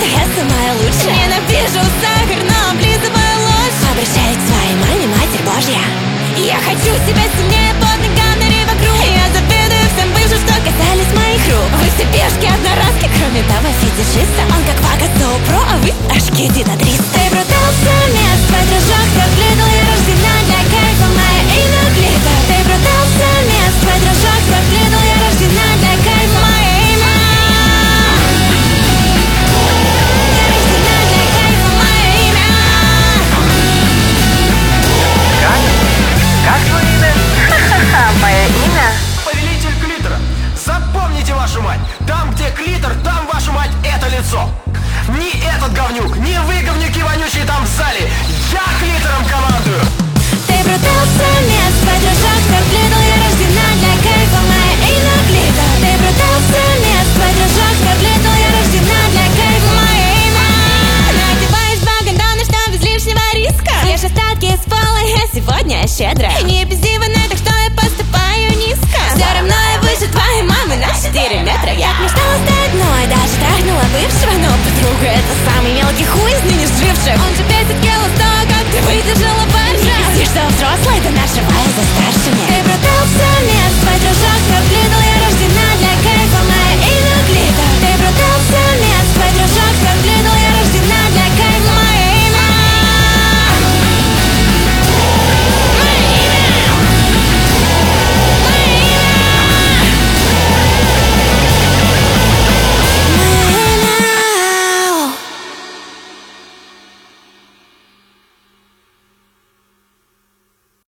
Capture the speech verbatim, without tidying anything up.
что я самая лучшая. Ненавижу сахар, но облизываю ложь. Обращаюсь к своей маме, Матерь Божья. Я хочу себя сильнее, под ногами вокруг. Я завидую всем бывшим, что касались моих рук. Вы все пешки, одноразки, кроме того фетишиста. Он как Вага Соупро, а вы аж киди на триста. Ты брутался мест, твой дружок, как Лидл. Я рождена для кайфа, мое имя Глиттер. Ты брутался мест, твой дружок, как Лидл. Я рождена для кайфа, мое имя. Я рождена для кайфа, мое имя. Как? Как твое имя? Ха-ха-ха, мое имя? Повелитель клитора. Запомните, вашу мать. Там, где клитор, там, вашу мать, это лицо. Не этот говнюк, не вы, говнюки вонючие там в зале. Я клитором командую. Ты брутался мест, твой дружок, как Лидл. Я рождена для кайфа, мое имя Глиттер. Ты брутался мест, твой дружок, как Лидл. Я рождена для кайфа, мое имя. Надеваешь баганданы, что без лишнего риска. Ешь остатки из пола, я сегодня щедрая. Не пизди в так что я поступаю низко. Все равно я выше твоей мамы на четыре метра. Я мечтала стать одной, даже трахнула бывшего. Но подруга — это самый мелкий хуй из ныне живших. Он же пятьдесят кило стоя, как ты выдержала баржа. Не пизди, что взрослый, да нашивая за старшими. Ты брутался мест, твой дружок, как Лидл.